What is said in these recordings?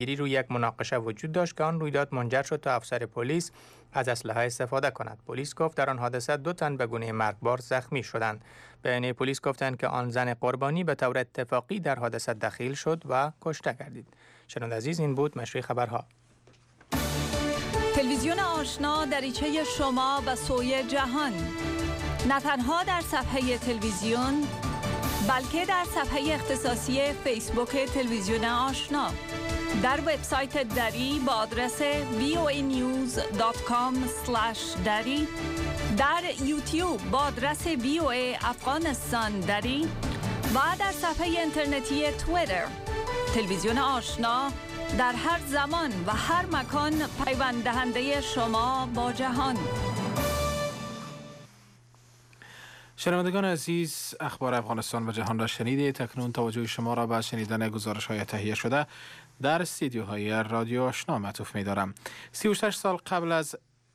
گیری روی یک مناقشه وجود داشت که آن رویداد منجر شد تا افسر پلیس از اسلحه استفاده کند. پلیس گفت در آن حادثه 2 تن به گونه مرگبار زخمی شدند. بیانیه پلیس گفتند که آن زن قربانی به طور اتفاقی در حادثه دخیل شد و کشته گردید. شنوندگان عزیز، این بود مشروع خبرها. تلویزیون آشنا دریچه شما به سوی جهان، نه تنها در صفحه تلویزیون بلکه در صفحه اختصاصی فیسبوک تلویزیون آشنا، در وبسایت دری با آدرس voanews.com/dari، در یوتیوب با آدرس VOA افغانستان دری و در صفحه اینترنتی توییتر. تلویزیون آشنا در هر زمان و هر مکان پیوند دهنده شما با جهان. شنوندگان عزیز، اخبار افغانستان و جهان را شنیدید. اکنون توجه شما را به شنیدن گزارش‌های تهیه شده در استودیوهای رادیو آشنا معطوف می‌دارم. 36 سال قبل از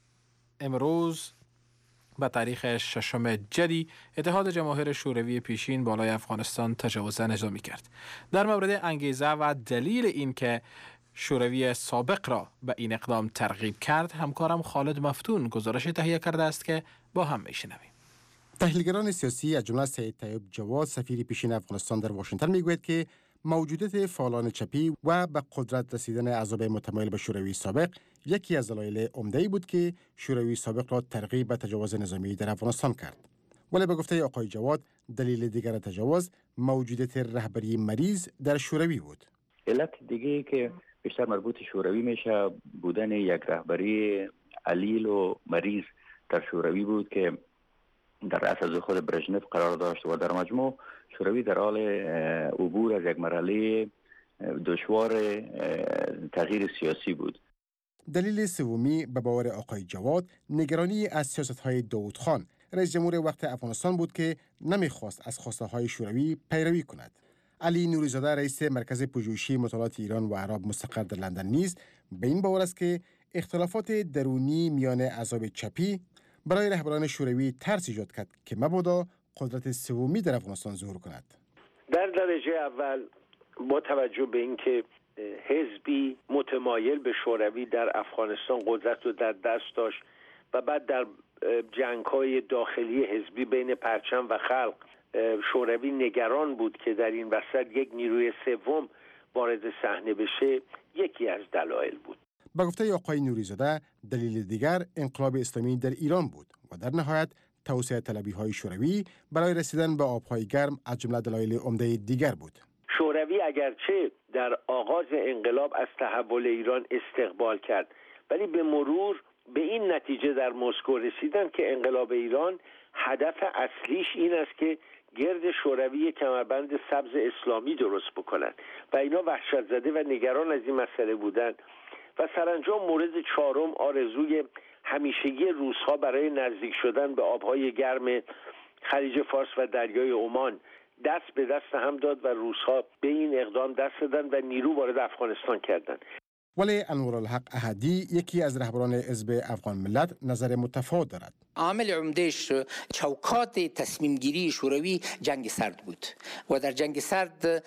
امروز به تاریخ 6 جدی، اتحاد جماهیر شوروی پیشین بالای افغانستان تجاوز نظامی کرد. در مورد انگیزه و دلیل این که شوروی سابق را به این اقدام ترغیب کرد، همکارم خالد مفتون گزارش تهیه کرده است که با هم میشنویم. تحلیلگران سیاسی از جمله سید طیب جواد، سفیر پیشین افغانستان در واشنگتن، میگوید که موجودیت فعالان چپی و به قدرت رسیدن اعضاب متمایل به شوروی سابق یکی از دلایل عمده‌ای بود که شوروی سابق را ترغیب به تجاوز نظامی در افغانستان کرد. ولی به گفته آقای جواد، دلیل دیگر تجاوز موجودیت رهبری مریض در شوروی بود. علت دیگه که بیشتر مربوط شوروی میشه بودن یک رهبری علیل و مریض در شوروی بود که در رأس از خود برژنف قرار داشت و در مجموع شوروی در حال عبور از یک مرحله دشوار تغییر سیاسی بود. دلیل سومی به باور آقای جواد نگرانی از سیاست‌های داود خان، رئیس جمهور وقت افغانستان بود که نمیخواست از خواسته‌های شوروی پیروی کند. علی نوری‌زاده، رئیس مرکز پژوهشی مطالعات ایران و عرب مستقر در لندن، نیز به این باور است که اختلافات درونی میان احزاب چپی برای رهبران شوروی ترس ایجاد کرد که مبادا قدرت سومی در افغانستان ظهور کند. در درجه اول با توجه به اینکه حزبی متمایل به شوروی در افغانستان قدرت رو در دست داشت و بعد در جنگ‌های داخلی حزبی بین پرچم و خلق شوروی نگران بود که در این وسط یک نیروی سوم وارد صحنه بشه، یکی از دلایل بود. به گفته آقای نوری‌زاده، دلیل دیگر انقلاب اسلامی در ایران بود و در نهایت توسعه طلبی‌های شوروی برای رسیدن به آب‌های گرم از جمله دلایل عمده دیگر بود. شوروی اگرچه در آغاز انقلاب از تحول ایران استقبال کرد، ولی به مرور به این نتیجه در مسکو رسیدن که انقلاب ایران هدف اصلیش این است که گرد شوروی کمربند سبز اسلامی درست بکنن و اینا وحشت زده و نگران از این مسئله بودن و سرانجام مورد چهارم آرزوی همیشگی روس‌ها برای نزدیک شدن به آبهای گرم خلیج فارس و دریای عمان دست به دست هم داد و روس‌ها به این اقدام دست دادن و نیرو وارد افغانستان کردند. ولی انورالحق احدی، یکی از رهبران حزب افغان ملت، نظر متفاوت دارد. عامل عمدهش چوکات تصمیم گیری شوروی جنگ سرد بود و در جنگ سرد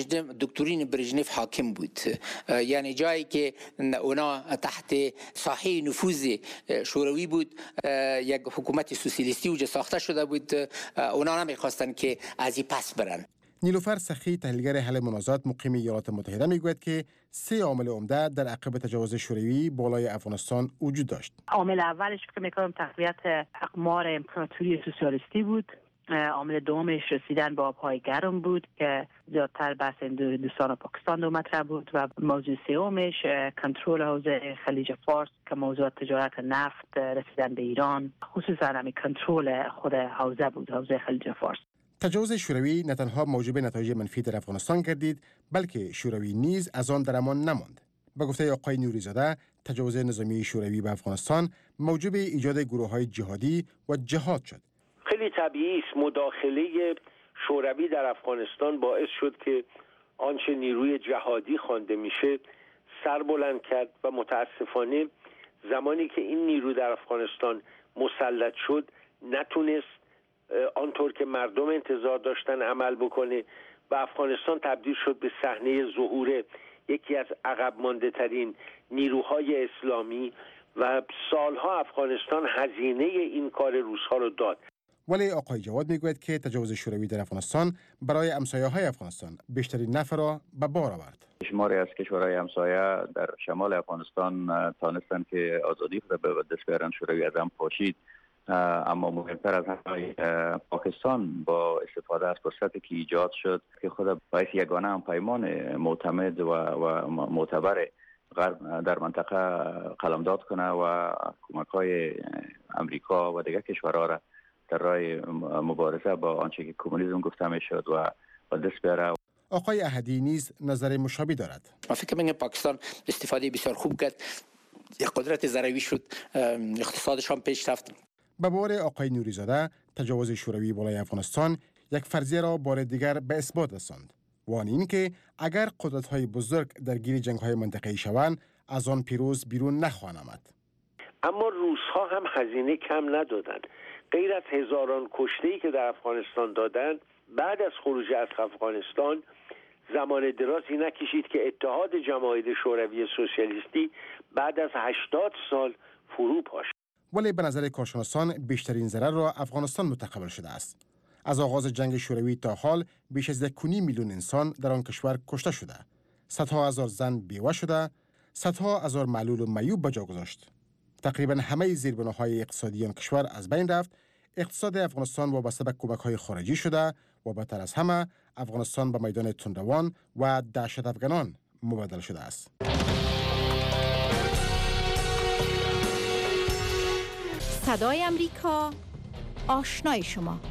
دکترین برژنف حاکم بود، یعنی جایی که اونا تحت ساحه نفوذ شوروی بود، یک حکومت سوسیالیستی وجود ساخته شده بود، اونا نمیخواستن که از این پس برن. نیلوفر سخی، تحلیلگر حل منازعات مقیم ایالات متحده، میگوید که 3 عامل عمده در عقب تجاوز شوروی بالای افغانستان وجود داشت. عامل اولش فکر می‌کنم تقویت اقمار امپراتوری سوسیالیستی بود. عامل دومش رسیدن به آب‌های گرم بود که زیادتر بحث هندوستان و پاکستان دو مطرح بود و موضوع سومش کنترل حوزه خلیج فارس که موضوع تجارت نفت، رسیدن به ایران، خصوصا همین کنترل خود حوزه بود، حوزه خلیج فارس. تجاوز شوروی نه تنها موجب نتایج منفی در افغانستان گردید، بلکه شوروی نیز از آن در امان نماند. به گفته آقای نوری‌زاده، تجاوز نظامی شوروی به افغانستان موجب ایجاد گروه‌های جهادی و جهاد شد. خیلی طبیعی است مداخله شوروی در افغانستان باعث شد که آنچه نیروی جهادی خوانده میشه سر بلند کرد و متاسفانه زمانی که این نیرو در افغانستان مسلط شد نتونست آنطور که مردم انتظار داشتن عمل بکنه و افغانستان تبدیل شد به صحنه ظهور یکی از عقب مانده ترین نیروهای اسلامی و سالها افغانستان هزینه این کار روس‌ها رو داد. ولی آقای جواد میگوید که تجاوز شوروی در افغانستان برای همسایه‌های افغانستان بیشترین نفع را به بار آورد. شماری از کشورهای همسایه در شمال افغانستان تانستند که آزادی خود به دست بیارن، شوروی از هم پاشید. اما مهمتر از همه پاکستان با استفاده از فرصتی که ایجاد شد که خود باعث یگانه هم پیمان معتمد و معتبر غرب در منطقه قلمداد کنه و کمک‌های امریکا و دیگر کشورها را در راه مبارزه با آنچه که کمونیسم گفته میشد و دست بیاره. آقای احدی نیز نظر مشابه دارد. من فکر می‌کنم پاکستان استفاده بسیار خوب کرد، یک قدرت ذروی شد، اقتصادش هم پیش رفت. به باور آقای نوری‌زاده تجاوز شوروی بالای افغانستان یک فرضیه را بار دیگر به اثبات رساند. و آن این که اگر قدرت‌های بزرگ درگیر جنگ‌های منطقه‌ای شوند، از آن پیروز بیرون نخواهند آمد. اما روس‌ها هم هزینه کم ندادند. غیر از هزاران کشته‌ای که در افغانستان دادند، بعد از خروج از افغانستان زمان درازی نکشید که اتحاد جماهیر شوروی سوسیالیستی بعد از 80 سال فرو پاشد. ولی به نظر کارشناسان بیشترین ضرر را افغانستان متقبل شده است. از آغاز جنگ شوروی تا حال بیش از 1.5 میلیون انسان در آن کشور کشته شده. صدها هزار زن بیوه شده، صدها هزار معلول و معیوب به جا گذاشت. تقریبا همه زیربناهای اقتصادی آن کشور از بین رفت. اقتصاد افغانستان وابسته به کمک‌های خارجی شده و بدتر از همه افغانستان به میدان تندروان و دهشت افغانان مبادله شده است. صدای امریکا، آشنای شما.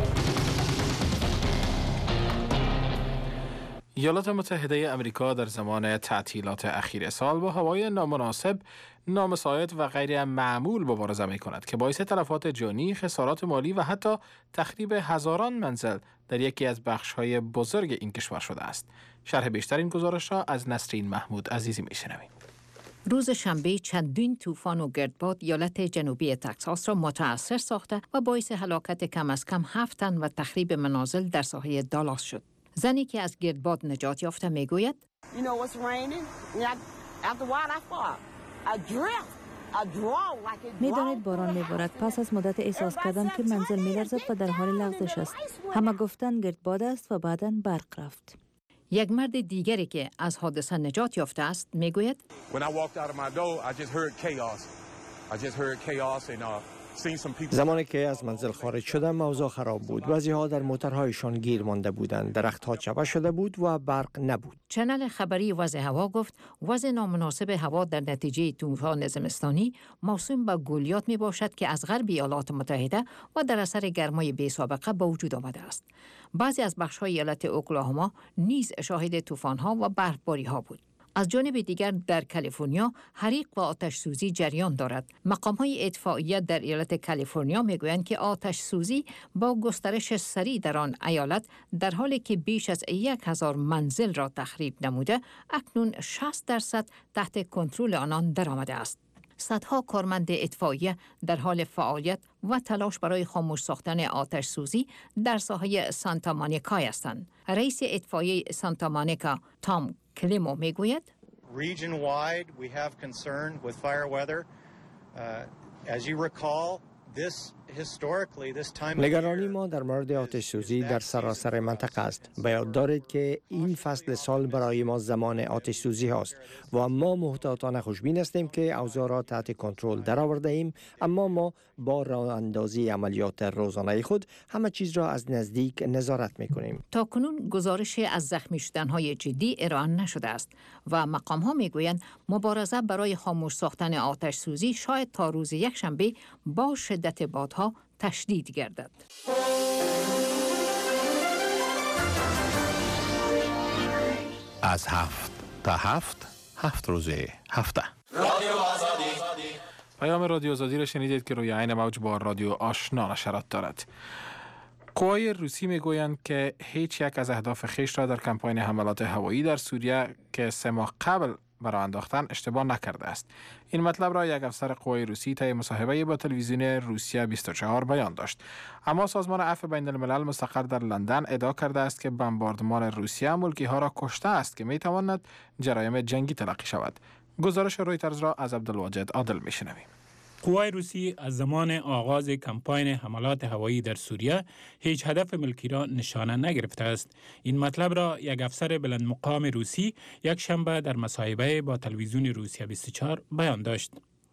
ایالات متحده امریکا در زمان تعطیلات اخیر سال با هوای نامناسب، نامساعد و غیر معمول مبارزه می کند که باعث تلفات جانی، خسارات مالی و حتی تخریب هزاران منزل در یکی از بخش‌های بزرگ این کشور شده است. شرح بیشتر این گزارش را از نسرین محمود عزیزی می‌شنویم. روز شنبه چندین طوفان و گردباد ایالت جنوبی تگزاس را متاثر ساخته و باعث هلاکت کم از کم 7 تن و تخریب منازل در ساحه دالاس شد. زنی که از گردباد نجات یافته میگوید میدانید باران میبارد. پس از مدت احساس کردم که منزل میلرزد و در حال لغزش است. همه گفتن گردباد است و بعداً برق رفت. یک مرد دیگری که از حادثه نجات یافته است میگوید زمانی که از منزل خارج شدم موضوع خراب بود. بعضی‌ها در موتورهایشان گیر مانده بودند، درخت‌ها چپه شده بود و برق نبود. چنل خبری وضع هوا گفت وضع نامناسب هوا در نتیجه طوفان زمستانی موسوم به گولیات می باشد که از غرب ایالات متحده و در اثر گرمای بی سابقه به وجود آمده است. بعضی از بخش‌های ایالت اوکلاهوما نیز شاهد طوفان‌ها و برفباری‌ها بود. از جانب دیگر در کالیفرنیا حریق و آتش سوزی جریان دارد. مقام‌های اطفائیه در ایالت کالیفرنیا میگویند که آتش سوزی با گسترش سریع در آن ایالت در حالی که بیش از 1000 منزل را تخریب نموده، اکنون 60% تحت کنترل آنان درآمده است. صدها کارمند اطفائیه در حال فعالیت و تلاش برای خاموش ساختن آتش سوزی در ساحه سانتا مونیکا هستند. رئیس اطفائیه سانتا مونیکا تام کلیمو میگوید Region-wide, we have concern with fire weather. As you recall, نگرانی ما در مورد آتش سوزی در سراسر منطقه است. به یاد دارید که این فصل سال برای ما زمان آتش سوزی هاست و ما محتاطانه خوشبین هستیم که اوضاع را تحت کنترل درآورده ایم، اما ما با راه اندازی عملیات روزانه خود همه چیز را از نزدیک نظارت می‌کنیم. تا کنون گزارشی از زخمی شدن‌های جدی ارائه نشده است و مقام‌ها می‌گویند مبارزه برای خاموش ساختن آتش سوزی شاید تا روز یکشنبه با شدت بادها تشدید گردد. از 7 تا 7 روز هفته. پیام رادیو آزادی را شنیدید که روی عین موج با رادیو آشنا نشرات دارد. قوای روسی میگویند که هیچ یک از اهداف خویش را در کمپاین حملات هوایی در سوریه که 3 ماه قبل برای انداختن اشتباه نکرده است. این مطلب را یک افسر قوای روسی طی مصاحبه با تلویزیون روسیه 24 بیان داشت. اما سازمان عفو بین الملل مستقر در لندن ادعا کرده است که بمباردمان روسیه ملکی ها را کشته است که می تواند جرایم جنگی تلقی شود. گزارش رویترز را از عبدالواجد عادل میشنویم. قوای روسی از زمان آغاز کمپاین حملات هوایی در سوریه هیچ هدف ملکی را نشانه نگرفته است. این مطلب را یک افسر بلند مقام روسی یک شنبه در مصاحبه با تلویزیون روسیه 24 بیان داشت.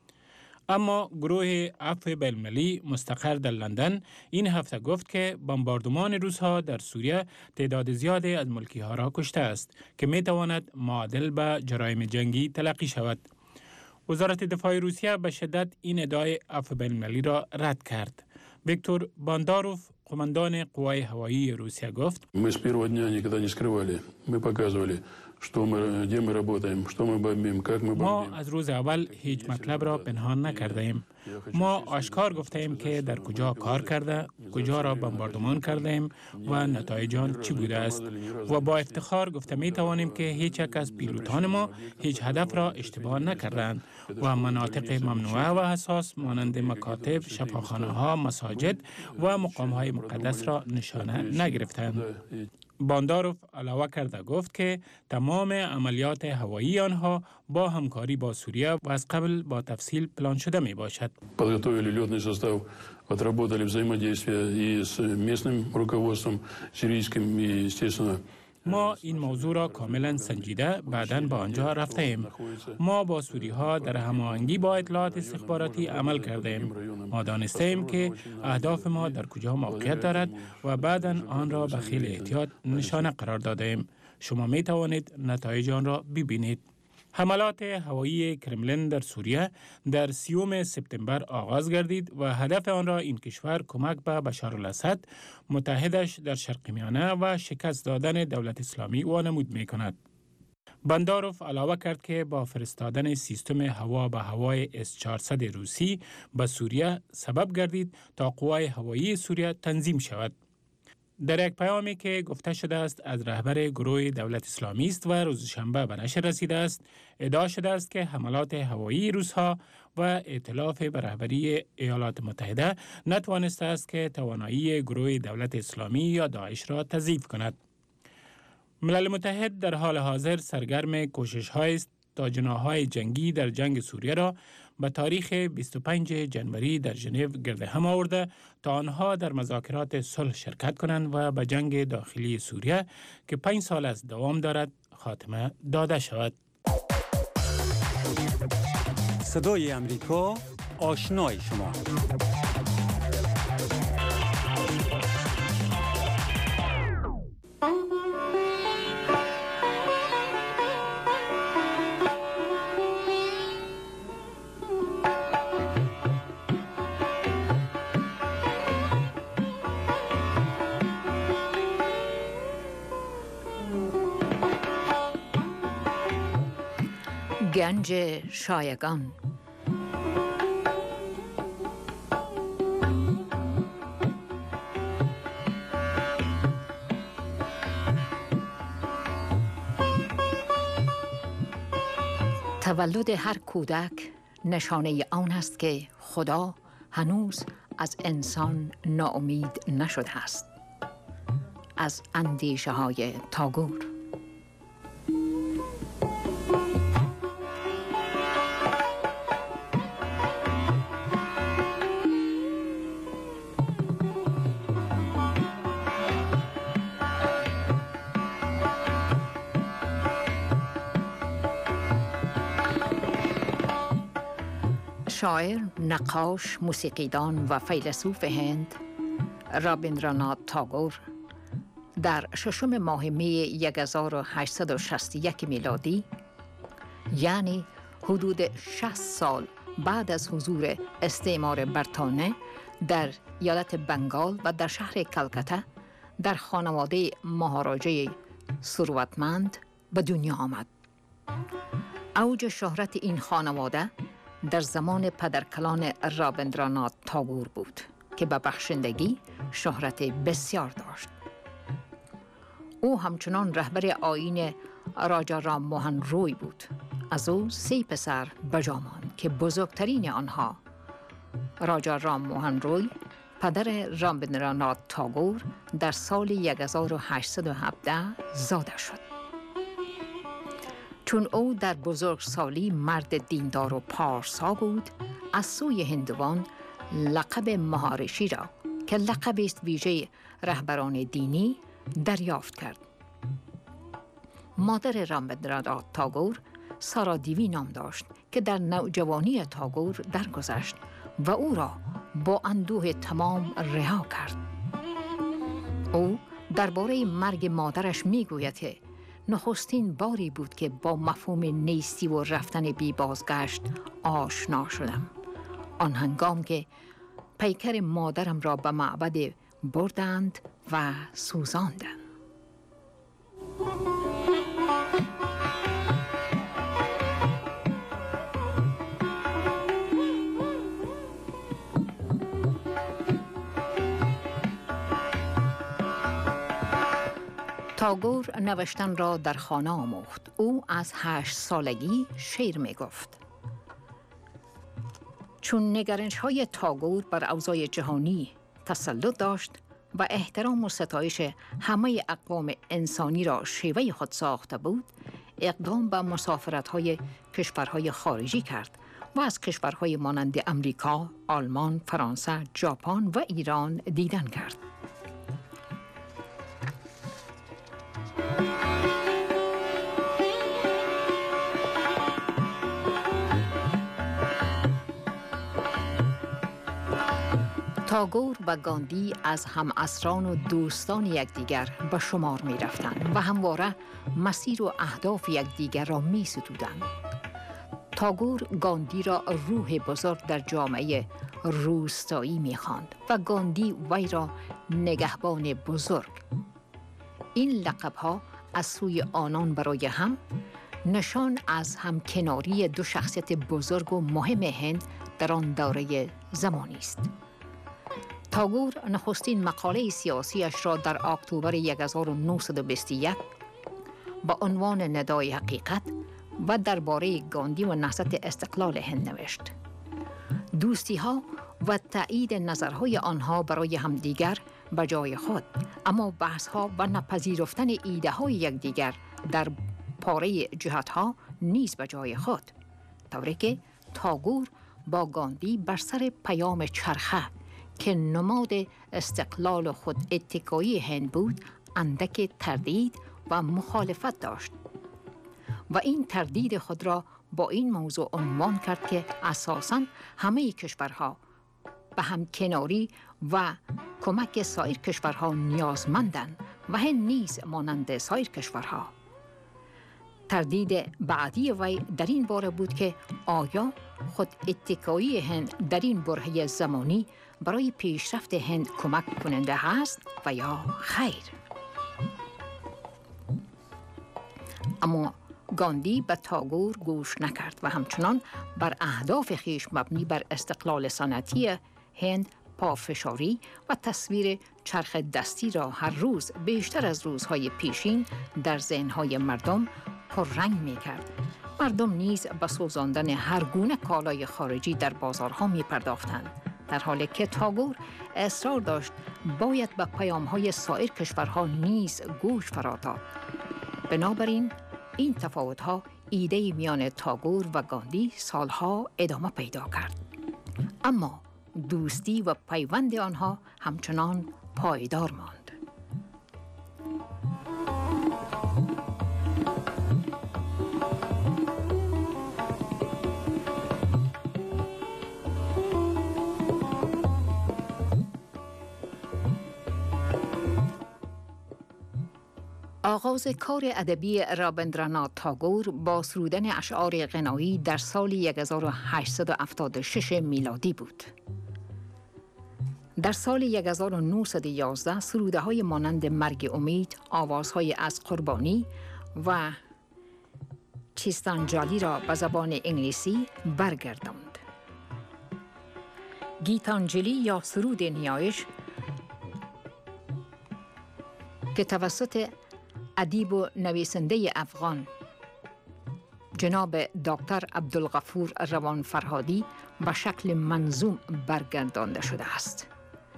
اما گروه عفو بین المللی مستقر در لندن این هفته گفت که بمباردمان روس‌ها در سوریه تعداد زیادی از ملکی ها را کشته است که می تواند معادل به جرایم جنگی تلقی شود. وزارت دفاع روسیه به شدت این ادعای عفو بین المللی را رد کرد. ویکتور بانداروف قماندان قوای هوایی روسیه گفت: Мы с первого дня никогда не скрывали. Мы показывали, где мы работаем, что мы бомбим, как мы ما бомбим. از روز اول هیچ مطلب را پنهان نکرده ایم. ما آشکار گفته ایم که در کجا کار کرده، کجا را بمباردمان کرده ایم و نتایج آن چی بوده است. و با افتخار گفته می توانیم که هیچ یک از پیلوتان ما هیچ هدف را اشتباه نکردند و مناطق ممنوعه و حساس مانند مکاتب، شفاخانه ها، مساجد و مقام های مقدس را نشانه نگرفتند. بانداروف علاوه کرده گفت که تمام عملیات هوایی آنها با همکاری با سوریه و از قبل با تفصیل پلان شده می باشد. Подготовили летный состав, отработали взаимодействие и с местным руководством сирийским и, естественно, ما این موضوع را کاملا سنجیده بعداً با آنجا رفته ایم. ما با سوری ها در هماهنگی با اطلاعات استخباراتی عمل کرده ایم. ما دانسته ایم که اهداف ما در کجا موقعیت دارد و بعداً آن را به خیل احتیاط نشانه قرار داده ایم. شما می توانید نتایج آن را ببینید. حملات هوایی کرملین در سوریه در 30 سپتامبر آغاز گردید و هدف آن را این کشور کمک به بشارالاسد متحدش در شرق میانه و شکست دادن دولت اسلامی وانمود می کند. بانداروف علاوه کرد که با فرستادن سیستم هوا به هوای S-400 روسی به سوریه سبب گردید تا قوای هوایی سوریه تنظیم شود. در یک پیامی که گفته شده است از رهبر گروه دولت اسلامی است و روز شنبه به نشر رسیده است، ادعا شده است که حملات هوایی روس‌ها و ائتلاف به رهبری ایالات متحده نتوانسته است که توانایی گروه دولت اسلامی یا داعش را تضعیف کند. ملل متحد در حال حاضر سرگرم کوشش‌هایی است تا جناح‌های جنگی در جنگ سوریه را به تاریخ 25 جنوری در ژنو گرد هم آورده تا آنها در مذاکرات صلح شرکت کنند و به جنگ داخلی سوریه که 5 سال از دوام دارد خاتمه داده شود. صدای امریکا، آشنای شما. گنج شایگان. تولد هر کودک نشانه آن است که خدا هنوز از انسان ناامید نشده است. از اندیشه های تاگور. شاعر، نقاش، موسیقیدان و فیلسوف هند رابیندرانات تاگور در 6 ماه می 1861 میلادی، یعنی حدود 60 سال بعد از حضور استعمار برتانه در ایالت بنگال و در شهر کلکته در خانواده مهاراجه ثروتمند به دنیا آمد. اوج شهرت این خانواده در زمان پدرکلان رابیندرانات تاگور بود که به بخشندگی شهرت بسیار داشت. او همچنان رهبر آیین راجا رام موهن روی بود، از او 3 پسر بجا ماند که بزرگترین آنها راجا رام موهن روی پدر رابندرانات تاگور در سال 1817 زاده شد. چون او در بزرگسالی مرد دیندار و پارسا بود، از سوی هندوان لقب مهارشی را که لقب است ویژه رهبران دینی دریافت کرد. مادر رابندرانات تاگور سارا دیوی نام داشت که در نوجوانی تاگور درگذشت و او را با اندوه تمام رها کرد. او درباره مرگ مادرش میگوید که نخستین باری بود که با مفهوم نیستی و رفتن بی بازگشت آشنا شدم. آن هنگام که پیکر مادرم را به معبد بردند و سوزاندند. تاگور نوشتن را در خانه آموخت. او از 8 سالگی شعر می گفت. چون نگرانی‌های تاگور بر اوضاع جهانی تسلط داشت و احترام و ستایش همه اقوام انسانی را شیوه خود ساخته بود، اقدام به مسافرت‌های کشورهای خارجی کرد و از کشورهای مانند امریکا، آلمان، فرانسه، ژاپن و ایران دیدن کرد. تاگور و گاندی از همعصران و دوستان یکدیگر به شمار می رفتند و همواره مسیر و اهداف یکدیگر را می ستودند. تاگور گاندی را روح بزرگ در جامعه روستایی می خواند و گاندی وی را نگهبان بزرگ. این لقب‌ها از سوی آنان برای هم نشان از همکناری دو شخصیت بزرگ و مهم هند در آن دوره زمانی است. تاگور نخستین مقاله سیاسیش را در اکتبر 1921 با عنوان ندای حقیقت و درباره گاندی و نهضت استقلال هند نوشت. دوستی ها و تایید نظرهای آنها برای همدیگر به جای خود، اما بحث ها و نپذیرفتن ایده های یکدیگر در پاره جهت ها نیز به جای خود، طوری که تاگور با گاندی بر سر پیام چرخه که نماد استقلال خود اتکایی هند بود اندک تردید و مخالفت داشت و این تردید خود را با این موضوع عنوان کرد که اساساً همه کشورها به هم کناری و کمک سایر کشورها نیازمندند و هند نیز مانند سایر کشورها. تردید بعدی وی در این باره بود که آیا خود اتکایی هند در این برهه زمانی برای پیشرفت هند کمک کننده هست و یا خیر. اما گاندی به تاگور گوش نکرد و همچنان بر اهداف خیش مبنی بر استقلال صنعتی هند پافشاری و تصویر چرخ دستی را هر روز بیشتر از روزهای پیشین در ذهنهای مردم پررنگ می کرد. مردم نیز به سوزاندن هر گونه کالای خارجی در بازارها می پرداختند، در حالی که تاگور اصرار داشت باید به پیام‌های سایر کشورها نیز گوش فرا داد. بنابراین این تفاوت‌ها ایده میان تاگور و گاندی سالها ادامه پیدا کرد، اما دوستی و پیوند آنها همچنان پایدار ماند. آغاز کار ادبی رابندرانات تاگور با سرودن اشعار غنایی در سال 1876 میلادی بود. در سال 1911 سروده‌های مانند مرگ امید، آوازهای از قربانی و چیستانجالی را به زبان انگلیسی برگرداند. گیتانجلی یا سرود نیایش که توسط ادیب و نویسنده افغان جناب دکتر عبدالغفور روان فرهادی به شکل منظوم برگردانده شده است.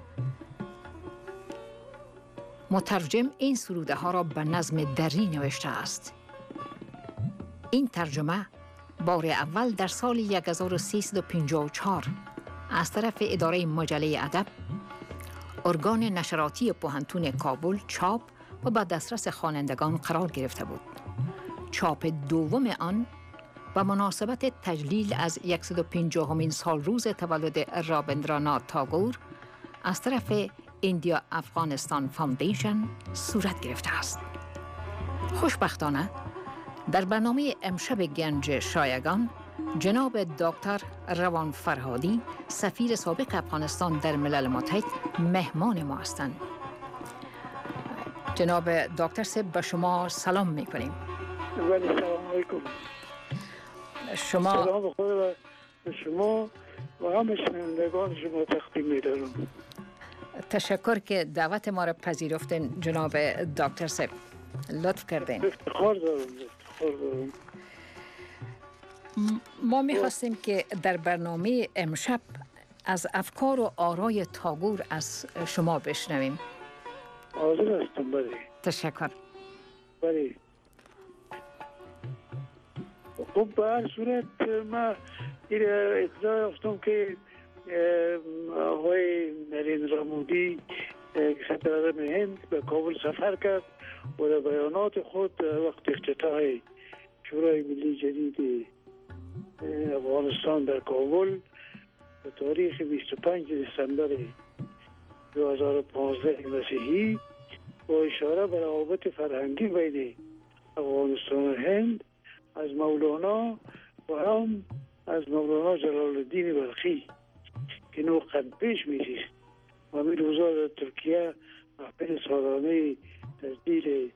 مترجم این سروده ها را به نظم دری نوشته است. این ترجمه بار اول در سال 1354 از طرف اداره مجله ادب، ارگان نشراتی پوهنتون کابل چاپ و به دسترس خوانندگان قرار گرفته بود. چاپ دوم آن به مناسبت تجلیل از 150مین سال روز تولد رابندرانات تاگور از طرف ایندیا افغانستان فاندیشن صورت گرفته است. خوشبختانه در برنامه امشب گنج شایگان جناب دکتر روان فرهادی سفیر سابق افغانستان در ملل متحد مهمان ما هستند. جناب دکتر صاحب به شما سلام میکنیم. ولی سلام علیکم. سلام خود به شما و همه شنوندگان شما تقدیم می‌دارم. تشکر که دعوت ما را پذیرفتین جناب دکتر صاحب. لطف کردین. افتخار دارم. ما می‌خواستیم که در برنامه امشب از افکار و آرای تاگور از شما بشنویم. حاضر هستم. بله. تشکر. بله. خب به هر صورت ما اطلاع یافتم که آقای نریندرا مودی صدر اعظم هند به کابل سفر کرد و در بیانات خود وقت افتتاح شورای ملی جدید افغانستان در کابل به تاریخ 25 دسامبر 2015 مسیحی با اشاره به روابط فرهنگی بین افغانستان و هند از مولانا و هم از مولانا جلال الدین بلخی که نو قد پیش می‌ریست و همین روزا در ترکیه محفل سالانه تجدید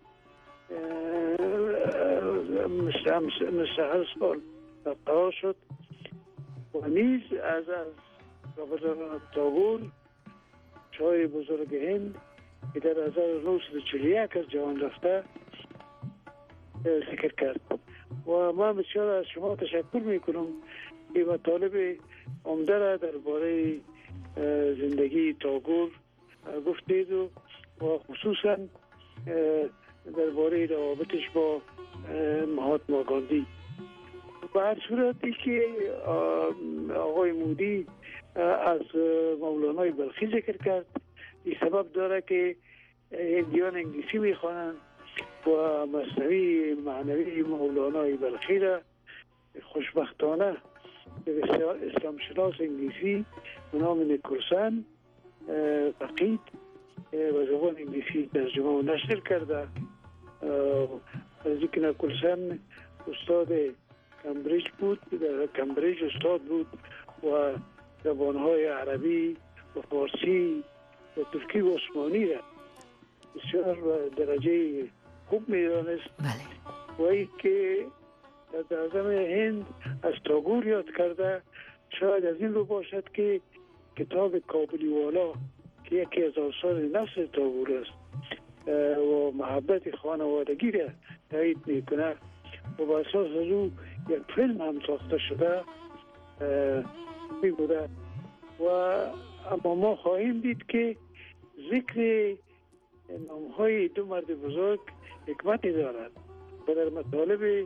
مثل هر سال برقرار شد و نیز از رابندرانات تاگور شاعر بزرگ هند که در 1941 از جهان رفته ذکر کرد و من بسیار از شما تشکر میکنم که مطالب عمده را درباره زندگی تاگور گفتید و خصوصا درباره روابطش با مهاتما گاندی. به هر صورتی که آقای مودی از مولانای بلخی ذکر کرد، این سبب داره که هندیان انگلیسی میخوانند و مثنوی معنوی مولانای بلخی را خوشبختانه به اسلام شناس انگلیسی به نام نیکلسن فقید و زبان انگلیسی ترجمه و نشر کرده. از اینکه نیکلسن استاد کمبریج بود، در کمبریج استاد بود و زبانهای عربی و فارسی و ترکی و عثمانی را بسیار درجه خوب میدانست و ای که در اعظم هند از تاگور یاد کرده شاید از این رو باشد که کتاب کابلی والا که یکی از آثار نثر تاگور است و محبت خانوادگی را تایید میکنه و با اساس از او یک فیلم هم ساخته شده می بوده و اما ما خواهیم دید که ذکر نامهای دو مرد بزرگ حکمتی دارد و در مطالب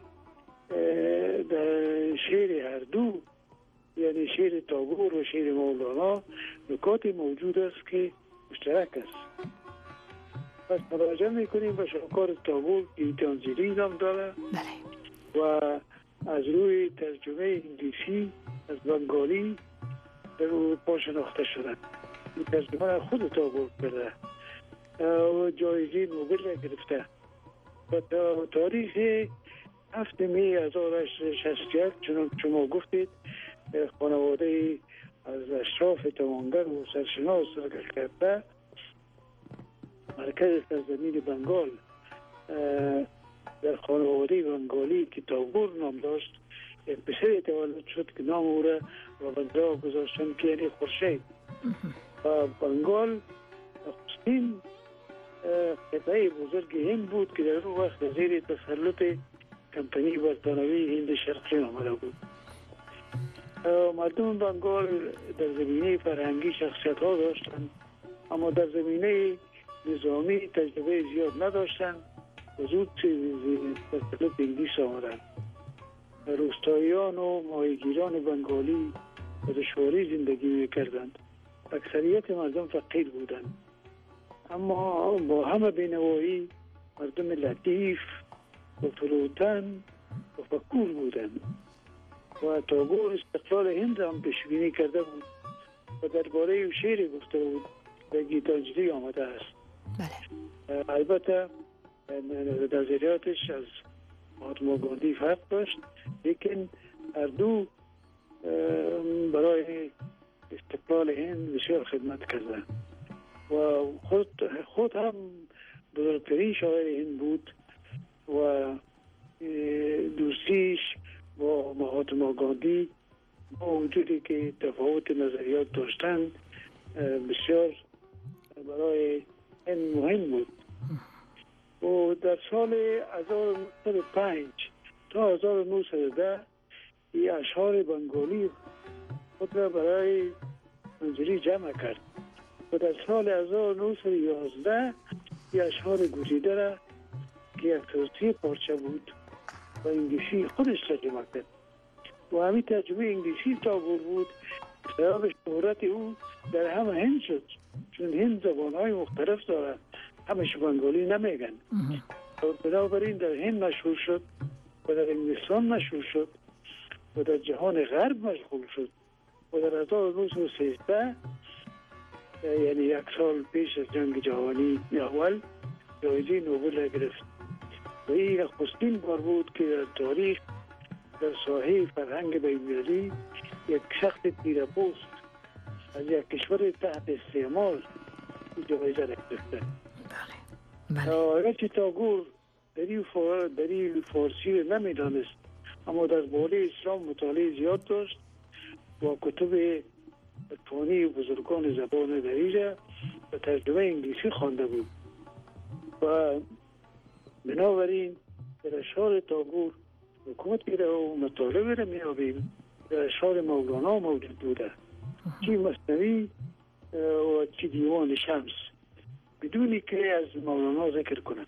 در شعر هر دو یعنی شعر تاگور و شعر مولانا نکاتی موجود است که مشترک است. پس مراجعه میکنیم به شاهکار تاگور که گیتانجلی نام داره و از روی ترجمه انگلیسی از بنگالی در اروپا شناخته شدن. این ترجمه خود تاگور کرده و جایزه نوبل را گرفته و تا تاریخ 7 می 1861 چون شما گفتید خانواده از اشراف توانگر و سرشناس را کرده مرکز سرزمین بنگال در خانواده بنگالی که تاگور نام داشت یک پسر تولد شد که نام او را رابندرا گذاشتن که یعنی خورشید و بنگال نخستین قطعه بزرگ هند بود که در اون وقت زیر تسلط کمپانی برطانوی هند شرقی آمده بود. مردم بنگال در زمینه فرهنگی شخصیت ها داشتند، اما در زمینه نظامی تجربه زیاد نداشتند و زود در طلب انگلیس آمدند. روستاییان و ماهیگیران بنگالی به دشواری زندگی میکردند. اکثریت مردم فقیر بودند، اما با همه بینوایی مردم لطیف و فروتن و فکور بودند و تاگور استقلال هند هم پیشبینی کرده بود و درباره شعر گفته بود و گیتانجلی آمده است. البته نظریاتش از مهاتما گاندی فرق داشت، لیکن هر دو برای استقلال هند بسیار خدمت کردن و خود هم بزرگترین شاعر هند بود و دوستیش با مهاتما گاندی با وجودی که تفاوت نظریات داشتن بسیار برای هند مهم بود. و در سال 1905 تا 1910 این اشعار بنگالی خود را برای منظری جمع کرد و در سال 1911 این اشعار گزیده را که یک ثلثی پارچه بود و انگلیسی خودش ترجمه کرد و همین ترجمه انگلیسی تاگور بود. سبب شهرت او در همه هند شد، چون هند زبانهای مختلف دارد، همش بنگالی نمیگن. بنابراین در هند مشهور شد و در انگلستان مشهور شد و در جهان غرب مشغول شد و در 1913 یعنی یک سال پیش از جنگ جهانی اول جایزه نوبل را گرفت و این نخستین بار بود که در تاریخ در ساحه فرهنگ بین‌المللی یک شخص تیره‌پوست از یک کشور تحت استعمار جایزه را گرفته. اگرچه تاگور در این فارسی نمیدانست، اما در باره اسلام مطالعه زیاد داشت و کتب فانی بزرگان زبان دریجه و ترجمه انگلیسی خوانده بود و بنابراین در اشعار تاگور حکومت را و مطالبه را میابیم در اشعار مولانا موجود بوده، چی مثنوی و چی دیوان شمس، بدونی که از مولانا ذکر کنند.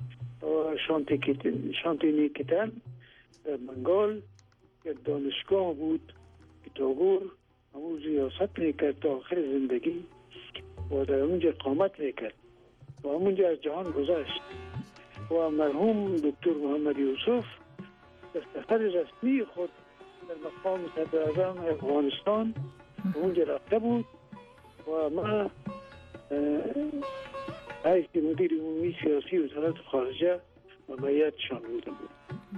شانتی نیکتن در بنگال یک دانشگاه بود که تاگور همون ریاست میکرد تا آخر زندگی و در اونجا اقامت میکرد و همونجا از جهان گذشت و مرحوم دکتر محمد یوسف در سفر رسمی خود در مقام صدراعظم افغانستان اونجا رفته بود و ما حیث مدیر عمومی سیاسی وزارت خارجه و بیعتشان بوده بود.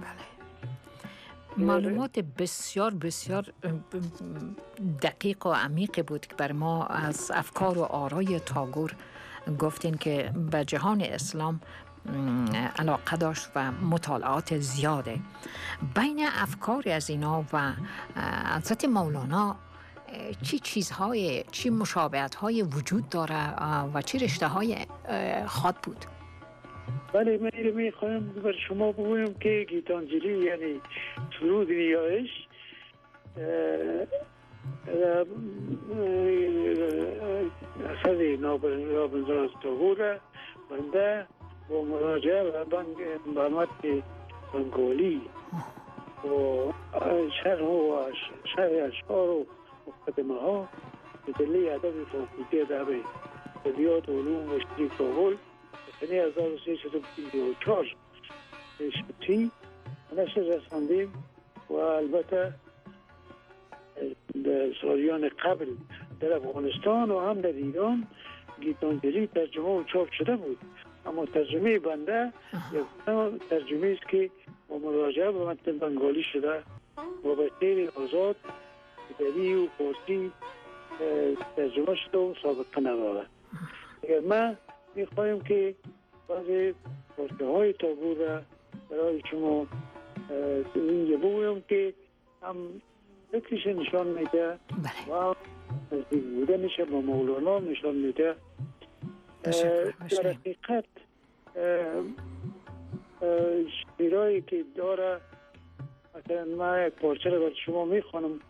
معلومات بسیار بسیار دقیق و عمیق بود که بر ما از افکار و آرای تاگور گفتین که به جهان اسلام علاقه داشت و مطالعات زیاده. بین افکار از اینا و حضرت مولانا چی مشابهت‌های وجود داره و چی رشته‌های خاط بود؟ بله، من میخوایم بر شما بگویم که گیتانجلی یعنی سرود نیایش اثر نابنزاز تاگور بنده و مراجعه و مت بنگالی و شرح اشعار و مقدمه ها به دلی ادب فاکولته ادب ادبیات و علوم و شریع کابل سنه 1354 شدی نشر رساندیم و البته در سالیان قبل در افغانستان و هم در ایران گیتانجلی ترجمه و چاپ شده بود، اما ترجمه بنده یک ترجمه است که با مراجعه به متن بنگالی شده و به شعر آزاد دری و فارسی ترجمه شده و سابقه نداره. ما میخوایم که بعضی پارچه های تاگور را برای شما اینجا بگویم که هم فکرش نشان میده و نزدیک بودنش با مولانا نشان میده. در حقیقت شعرهایی که داره، مثلا من یک پارچه رو بر شما میخوانم.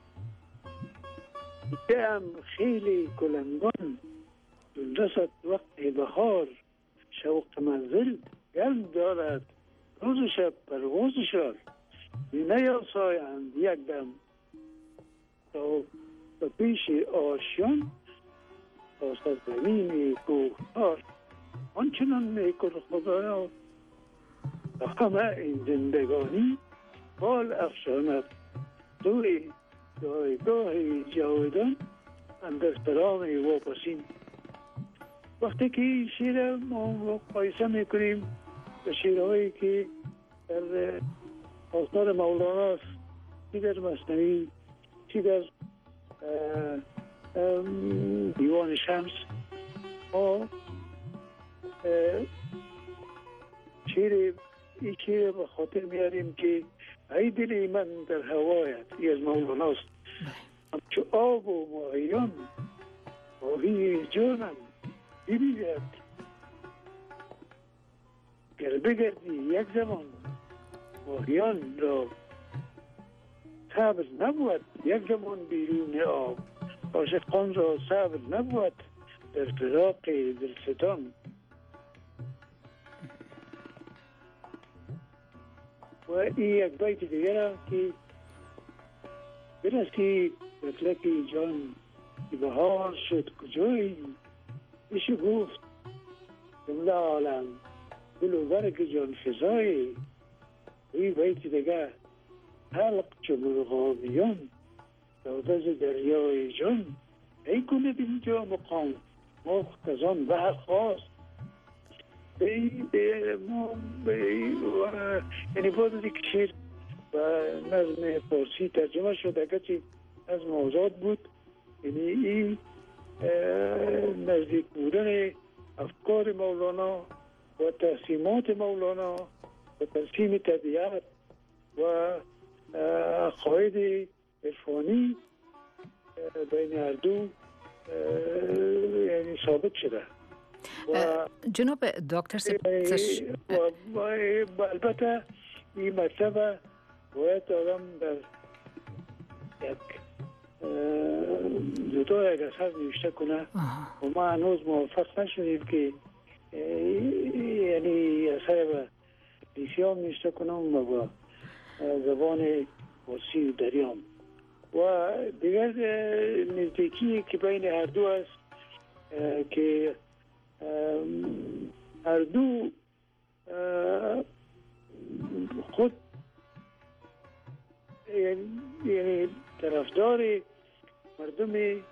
دم خیلی گلنگان رسد وقت بهار، شوق منزل گرم دارد روز و شب پروازشان، نیاسایند یک دم تا به پیش آشیان، تا سرزمین کوهسار آنچنان میکن خدایا تا همه این زندگانی بال افشاند توی جایگاه جاودان اندر سلام واپسین. وقتی که این شعر ما مقایسه میکنیم به شعرهایی که در آثار مولانا است، چی در مثنوی، چی در دیوان شمس، ما این شعر به خاطر میاریم که ای دلی من در هوایت، این از مولاناست. همچو آب و ماهیان ماهی جانم ببیند، گر بگردی یک زمان ماهیان را صبر نبود یک زمان بیرون آب، عاشقان را صبر نبود در فراق دلستان. و این یک بیت دیگر که برسی مطلق جان بهار شد کجایی، میشه گفت جمله عالم گل و برگ جان فضایی. این بیت دیگر حلق چو مرغابیان داده ز دریای جان، ای کنه اینجا مقام مختزان به خواست. یعنی باید یک شعر و نظم فارسی ترجمه شد، اگرچه نظم آزاد بود. یعنی این نزدیک بودن افکار مولانا و تقسیمات مولانا و تقسیم طبیعت و عقاید عرفانی بین هر دو یعنی ثابت شده. جناب دکتر البته این مطلب باید آدم در یک جدا یک اثر نوشته کنه و ما هنوز موفق نشدیم که یعنی اثر لیسیام نوشته کنم و با زبان فارسی دریام. و دیگر نزدیکی که بین هر دو است که هر دو خود یعنی طرفدار مردم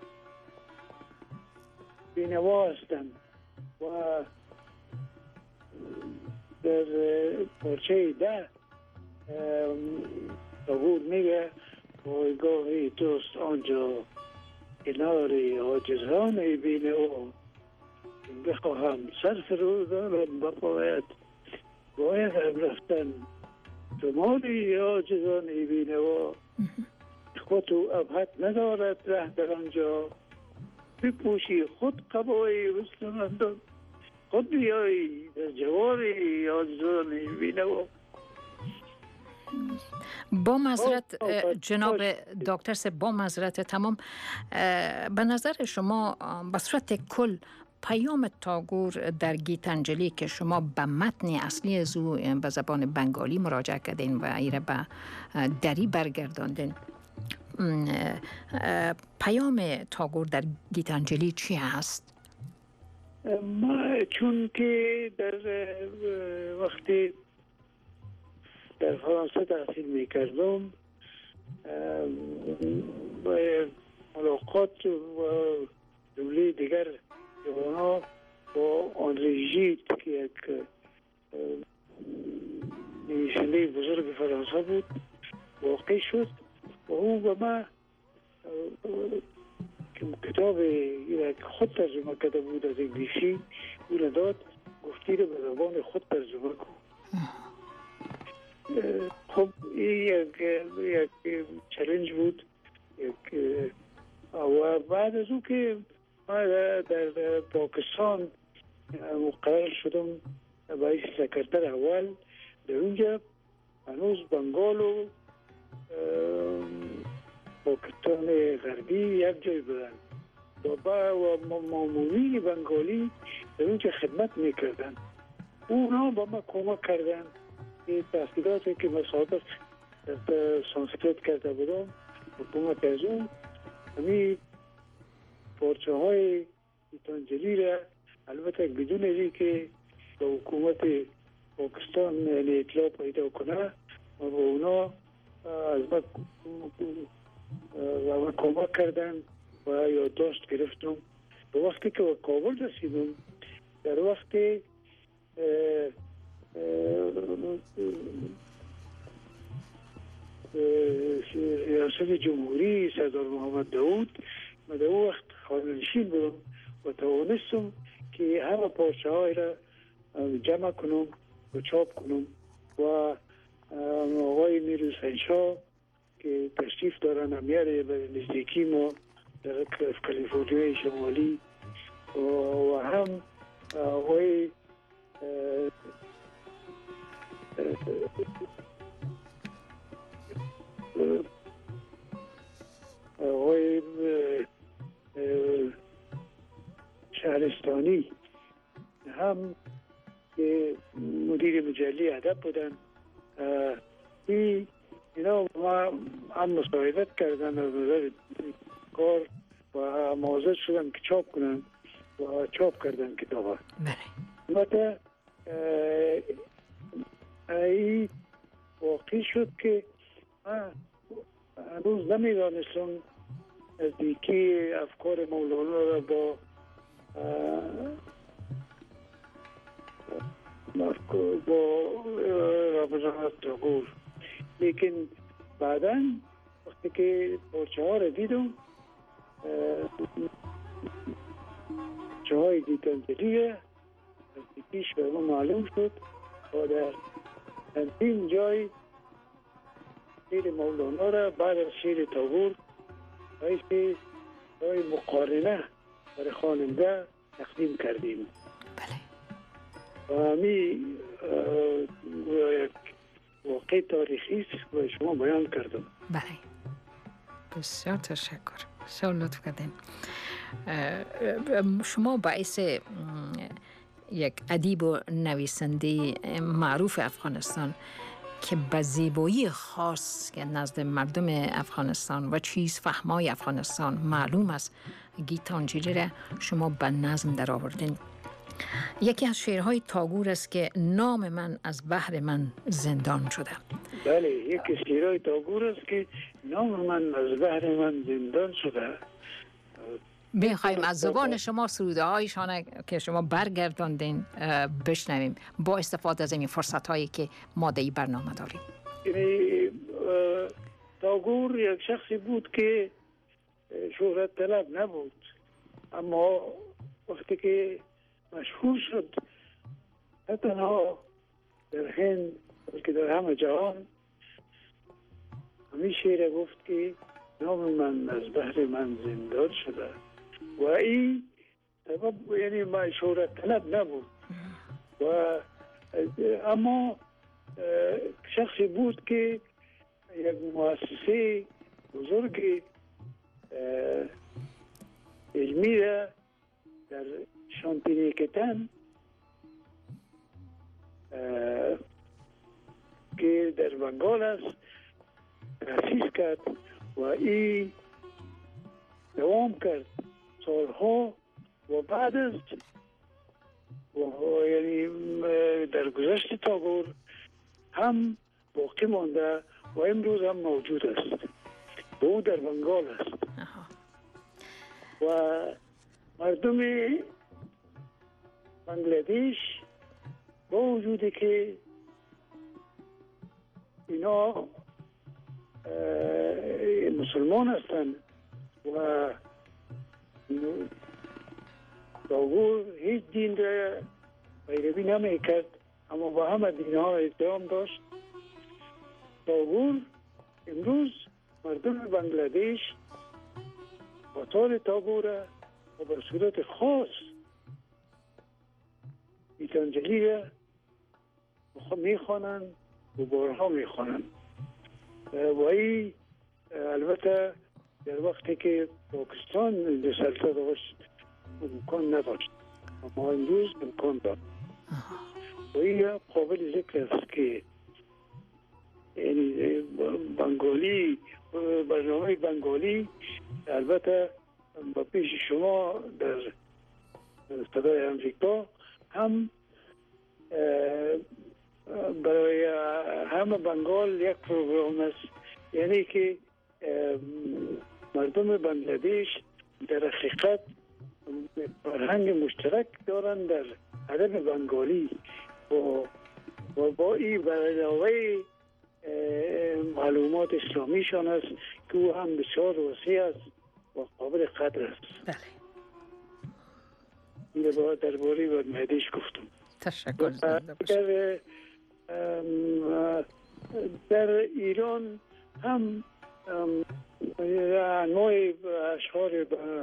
بینوا هستند و در پارچه 10 تاگور میگه پایگاه توست آنجا کنار عاجزان بین او، بخواهم صرف رو دارم بپاید باید هم رفتن شمالی عاجزان بین او، خود و ابهت ندارد ره در آنجا، بپوشی خود قبای رستمندان، خود بیایی در جوار عاجزان بین او. با معذرت جناب دکتر سه، با معذرت تمام، به نظر شما به صورت کل پیام تاگور در گیتانجلی که شما به متن اصلی از او به زبان بنگالی مراجعه کردین و ایره به دری برگرداندین، پیام تاگور در گیتانجلی چی هست؟ ما چون که در وقتی در فرانسه تحصیل میکردم ملاقات و دوله دیگر جوانا با آندری ژید که یک نویسنده بزرگ فرانسه بود واقع شد و او به من کتاب یک خود ترجمه کرده بود از انگلیسی او داد، گفتی رو به زبان خود ترجمه کن. خب این یک چالش بود. و بعد از او که ما در پاکستان مقرر شدم باعث سکرتر اول در اونجا هنوز بنگال و پاکستان غربی یک جای بودن و مامورین بنگالی در اونجا خدمت میکردن. اونا با ما کمک کردن که تحصیلاتی که ما سابق سانسکریت کرده بودم حکومت از اون همین پارچه های گیتانجلی را البته بدون ازی که به حکومت پاکستان اطلاع پیدا کنه و با اونا از ما کمک کردن و یادداشت گرفتم. به وقتی که به کابل رسیدم در وقت ریاست جمهوری سردار محمد داود و در اون وقت خانه‌نشین بودم و توانستم که همه پارچه های را جمع کنم و چاپ کنم و آقای میر حسین شاه که تشریف دارن همیاره به نزدیکی ما در کالیفرنیای شمالی و هم آقای شهرستانی هم که مدیر مجله ادب بودن اینا ما هم مساعدت کردن از کار و موضوع شدن که چاپ کنن و چاپ کردن کتابا. البته این واقعی شد که هنوز نمیدانستم نزدیکی افکار مولانا را با رابطه تاگور، لیکن بعدا وقتی که پارچه ها را دیدم پارچه های گیتانجلی نزدیکیش به ما معلوم شد و در چندین جای شعر مولانا را بعد از شعر تاگور باید مقارنه برای خواننده تقدیم کردیم. و همین یک واقع تاریخی است و شما بیان کردم. بله، بسیار تشکر، بسیار لطف کردین. شما باعث یک ادیب و نویسنده معروف افغانستان که به زیبایی خاص که نزد مردم افغانستان و چیز فهمای افغانستان معلوم است، گیتانجلی را شما به نظم در آوردین. یکی از شعرهای تاگور است که نام من از بحر من زندان شده. بله، یکی از شعرهای تاگور است که نام من از بحر من زندان شده. میخوایم از زبان شما سروده هایشان که شما برگرداندین بشنویم با استفاده از این فرصت هایی که ما در این برنامه داریم. تاگور یک شخصی بود که شهرت طلب نبود، اما وقتی که مشهور شد نه تنها در هند بلکه در همه جهان همین شعر گفت که نام من از بحر من زندان شده و این سبب یعنی ما شهرت طلب نبود و اما شخصی بود که یک مؤسسه بزرگ علمی را در شانتینیکتن که در بنگال است تأسیس کرد و این دوام کرد سالها و بعد از یعنی در گذشت تاگور هم باقی مانده و امروز هم موجود است و او در بنگال است و مردم بنگلادیش با وجودی که اینا مسلمان هستند و تاگور هیچ دین را پیروی نمی کرد اما با همه دین ها احترام داشت. تاگور امروز مردم بنگلادیش آثار تاگور و به صورت خاص گیتانجلی میخوانند و بارها میخوانند و این البته در وقتی که پاکستان در سلطه داشت امکان نداشت، اما امروز امکان دارد و این قابل ذکر است که یعنی بنگالی، برنامه بنگالی البته با پیش شما در صدای امریکا هم برای همه بنگال یک پروگرام است، یعنی که مردم بنگلادش در حقیقت فرهنگ مشترک دارند در ادب بنگالی و با این برای معلومات اسلامیشان است که او هم بسیار وسیع است و قابل قدر است. بله. این درباره بنگلادش گفتم. تشکر. در ایران هم انواع اشعار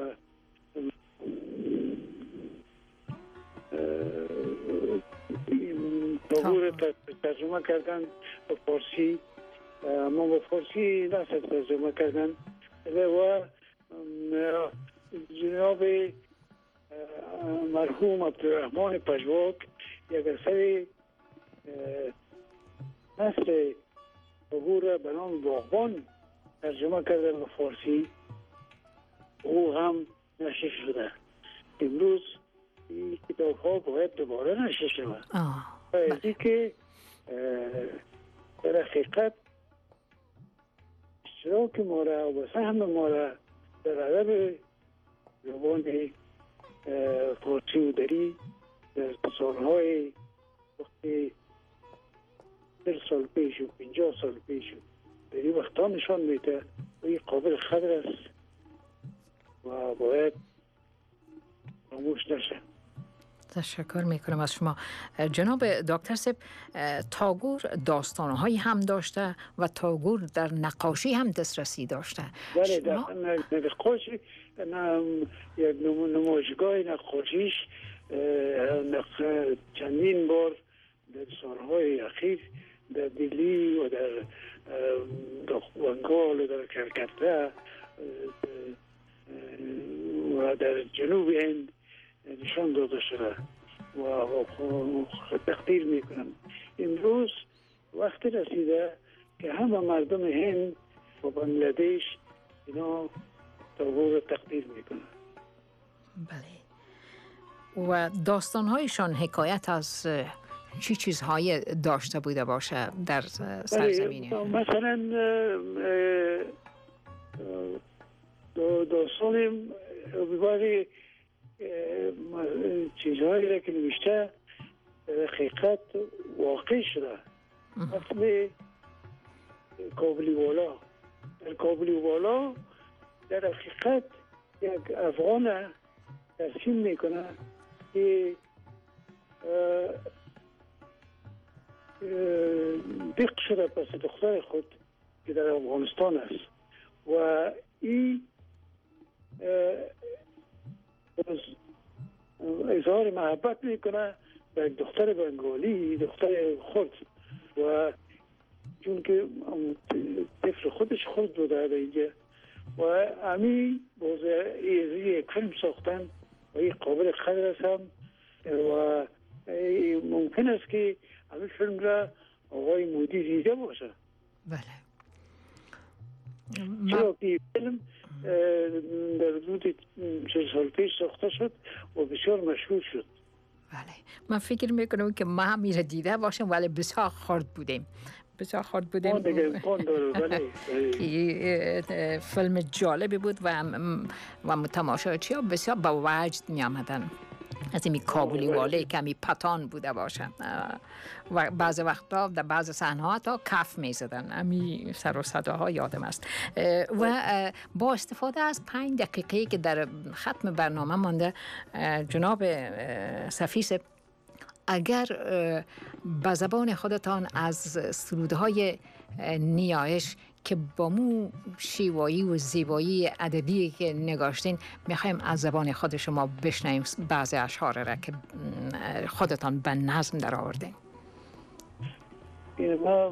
تاگور ترجمه کردن به فارسی، اما به فارسی نسل ترجمه کردن و جناب مرحوم عبدالرحمن پژواک یک اثر نسل تاگور به نام باغبان ترجمه کرده به فارسی، او هم نشر شده. امروز این کتاب ها باید دوباره نشر شود. بایدی که در حقیقت اشتراک ما را و سهم ما را در ادب زبان فارسی و دری در سالهای وقتی 10 سال پیش و 50 سال پیش در این وقتا نشان میده و این قابل قدر است و باید فراموش نشه. تشکر میکنم از شما. جناب دکتر صاحب، تاگور داستانهایی هم داشته و تاگور در نقاشی هم دسترسی داشته. بله، در نقاشی یک نمایشگاه نقاشیش چندین بار در سالهای اخیر در دلی و در بنگال و در کلکته و در جنوب هند نشان داده شده و تقدیر میکنم. امروز وقت رسیده که همه مردم هند و بنگلادش اینا تاگور تقدیر میکنن. بله. و داستانهایشان حکایت از چی چیزهای داشته بوده باشه در سرزمینی؟ مثلا داستان بباری چیزهایی را که نوشته در حقیقت واقع شده. مثل کابلی والا، در کابلی والا در حقیقت یک افغان ترسیم میکنه که دق شده پس دختر خود که در افغانستان است و این اظهار محبت میکنه به دختر بنگالی، دختر خود، و چون که طفل خودش خود بوده به اینجا و امی باز یک فیلم ساختن و این قابل قدر است هم و ممکن است که امی فیلم را آقای مودی دیده باشه. بله. چرا که فیلم در حدود 40 سال پیش ساخته شد و بسیار مشهور شد. بله، من فکر میکنم که ما هم میره دیده باشیم ولی بسیار خرد بودیم. فیلم جالبی بود و تماشاچی ها بسیار با وجد می آمدن از این کابلی واله که همی پتان بوده باشه و بعض وقتا در بعض صحنه ها تا کف می زدن. همی سر و صداها یادم است. و با استفاده از 5 دقیقه که در ختم برنامه مانده، جناب صفی، اگر به زبان خودتان از سرودهای نیایش که با مو شیوایی و زیبایی ادبی که نگاشتین میخوایم از زبان خود شما بشنویم بعضی اشعار را که خودتان به نظم در آوردین. این ما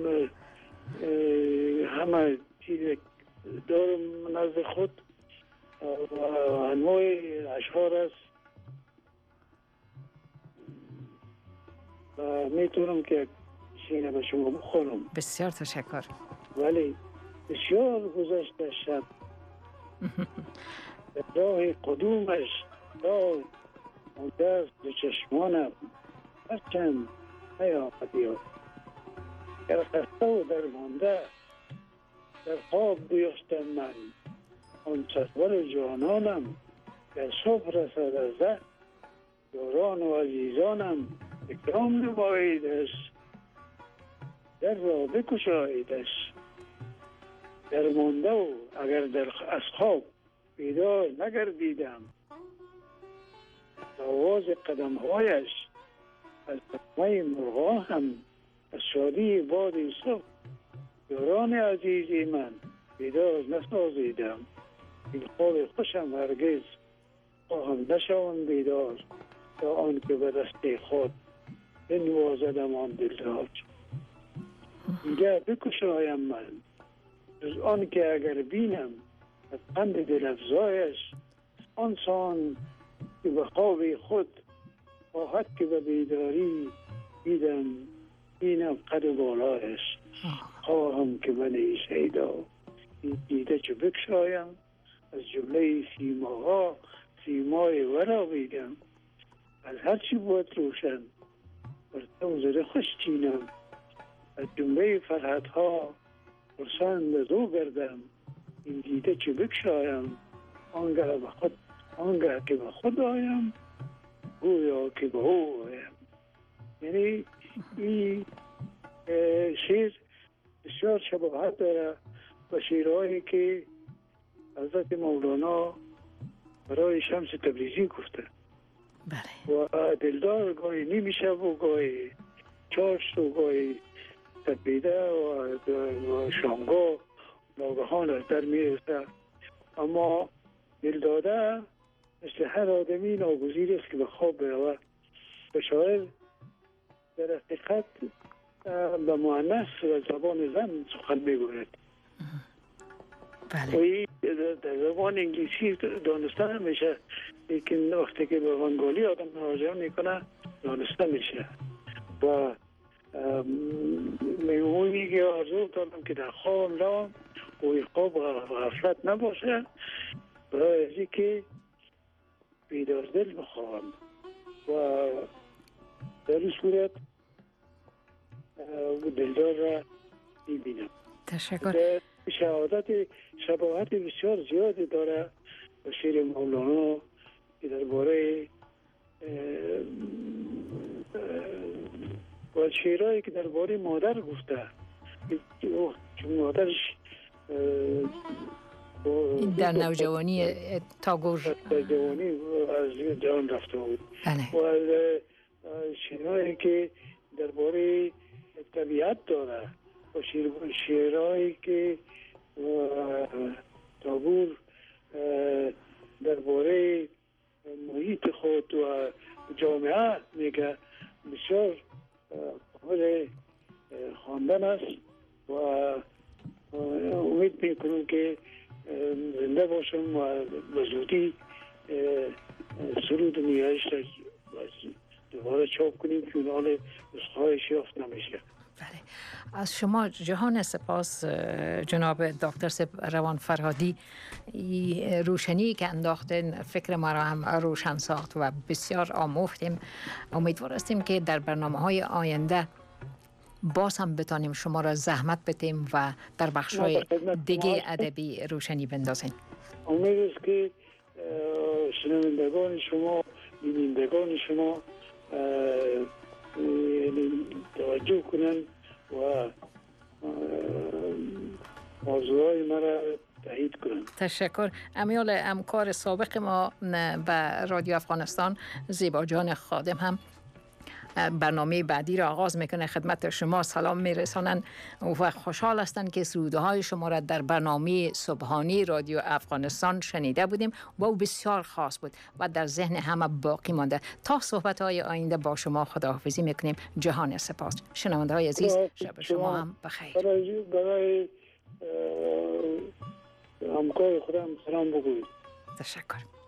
همه چیز دارم نزد خود و انواع اشعار است و میتونم که شینه به شما بخونم. بسیار تشکر. ولی بسیار گذشته شب راه قدومش راه مدرس به چشمانم هرچند نیامد یاد گر خسته و درمانده در خواب بیفتم من آن تصور جانانم گر صبح رسد از ده یاران و عزیزانم اکرام نماییدش در را بکشاییدش درمانده و اگر از خواب بیدار نگردیدم آواز قدمهایش از تقمه مرغا هم از شادی باد صبح یاران عزیزی من بیدار نسازیدم این خواب خوشم هرگز خواهم نشوم بیدار تا آن که به دست خود بنوازدم آن دلدار دیگر بکشایم من جز آن که اگر بینم از قند دل افزایش آن سان که به خواب خود خواهد که به بیداری بینم قد بالایش خواهم که من ای شیدا این دیده چه بکشایم از جمله سیماها سیمای ورا بیدم از هرچی بود روشن بر تو زده خوش چینم از جمله فرحت ها پرسند از او گردم این دیده چه بکشایم آنگه که به خود آیم گویا که به او آیم. یعنی این شعر بسیار شباهت داره با شعرهایی که حضرت مولانا برای شمس تبریزی گفته. بله. و دلدار گاهی نیمی شب و گاهی چاشت و گاهی تبیده و شامگاه ناگهان از در میرسه، اما دلداده مثل هر آدمی ناگزیر است که به خواب بروه و شاعر در حقیقت به مؤنث و زبان زن سخن میگوید. بله. و این در زبان انگلیسی دانسته نمیشه، لیکن وقتی که به بنگالی آدم مراجعه میکنه دانسته میشه. و میگه آرزو دارم که در خواب روم و این خواب غفلت نباشه برای ازی که بیدار دل بخواهم و در این صورت دلدار را میبینم. تشکر. شباهت بسیار زیادی داره با شعر مولانا که درباره و شعرهایی که درباره مادر گفته که مادرش در نوجوانی تاگور در جوانی از جان رفته بود. بله. و شعرهایی که درباره طبیعت داره و شعرهایی که تاگور درباره محیط خود و جامعه میگه بسیار قابل خواندن است و امید میکنم که زنده باشم و به زودی سرود نیایش را دوباره چاپ کنیم که اونال نسخه‌هایش یافت نمیشه. بله. از شما جهان سپاس جناب دکتر روان فرهادی. روشنی که انداختین فکر ما را هم روشن ساخت و بسیار آموختیم. امیدوار هستیم که در برنامه‌های آینده باز هم بتانیم شما را زحمت بدیم و در بخش‌های دیگه ادبی روشنی بندازین. امید است که شنوندگان شما، بینندگان شما توجه کنن و موضوعای مرا تایید کنن. تشکر. امیال همکار سابق ما به رادیو افغانستان زیبا جان خادم هم برنامه بعدی را آغاز میکنه خدمت شما سلام میرسانند و خوشحال هستند که سرودهای شما را در برنامه صبحانی رادیو افغانستان شنیده بودیم و او بسیار خاص بود و در ذهن همه باقی مانده. تا صحبت های آینده با شما خداحافظی میکنیم. جهان سپاس. شنونده های عزیز شب شما هم بخیر. برای همکار خودم سلام بگوید. تشکر.